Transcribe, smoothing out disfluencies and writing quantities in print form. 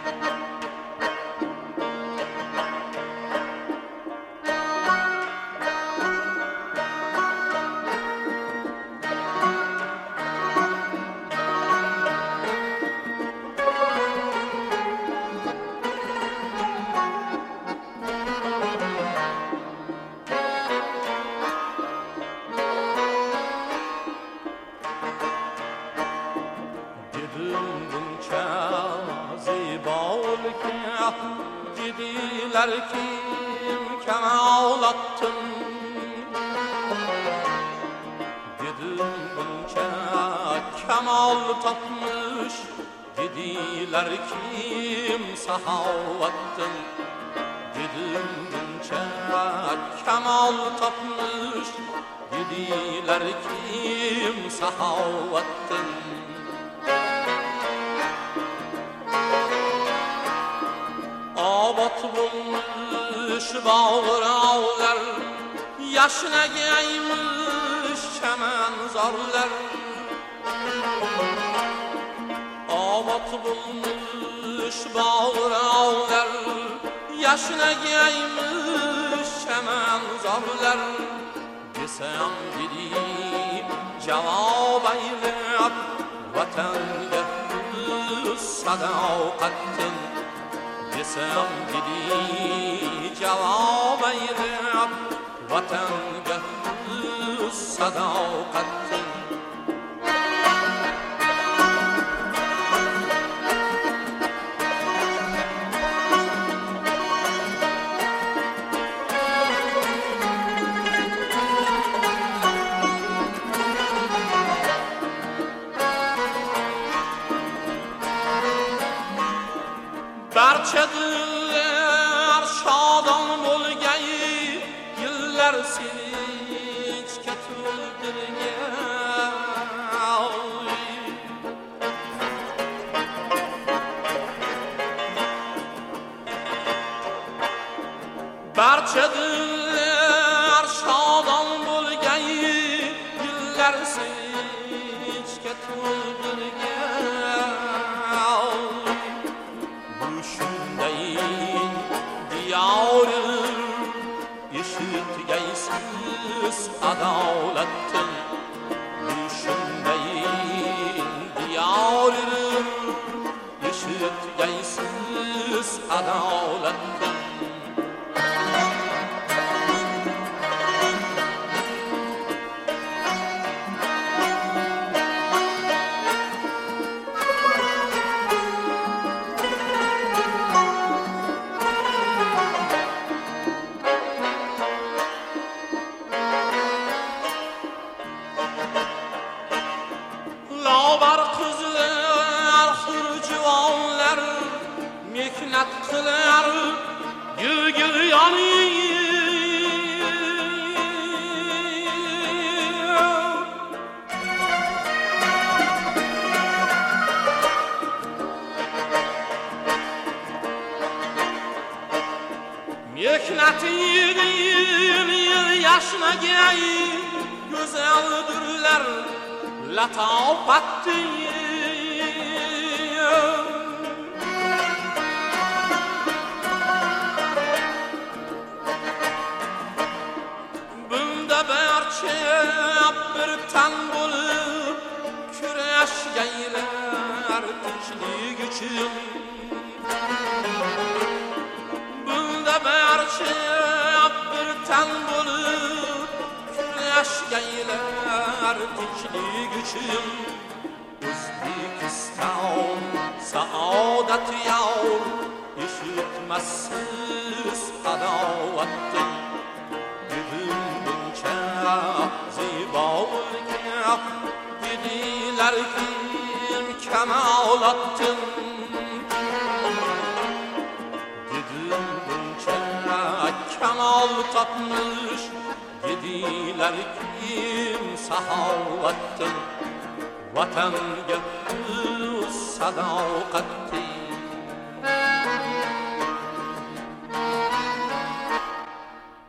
Dediler kim kemalatın, dedim bunca kemal tapmış. Dediler kim sahavatın, dedim bunca kemal tapmış. Dediler kim sahavatın. Abat bulmuş bağrağlar, yaşına giymiş kemenzarlar. Abat bulmuş bağrağlar, yaşına giymiş kemenzarlar. Desem dedim cevap eylep, vatanga sadakatin. Desem dedi cevap eylep, vatanga sadakatin. Barchalar shodon bo'lgay, yillar sevinchga to'ldirgay. Barchalar shodon bo'lgay, yillar sevinchga to'ldirgay. Işitgaysiz adaletin, düşünmeyin diyarım. Işitgaysiz adaletin. Labar kızlar, hırcıvanlar, meknat kılar, gül yanıyor. Meknat yıl yaşına gey, güzeldirler. Latafatı bunda berçe bir tan bulup küreş geyler tinchlik için. Bunda berçe bir tan bulup küreş geyler tinchlik için. O'zbekiston saodat yor, eshitmassiz adovatdan. Bugun buncha zibo bo'lgan, dedilar kim kamolatdan. Dedim buncha kamol topmish, dedilar kim sahovatdan. Vatanga sadoqatli.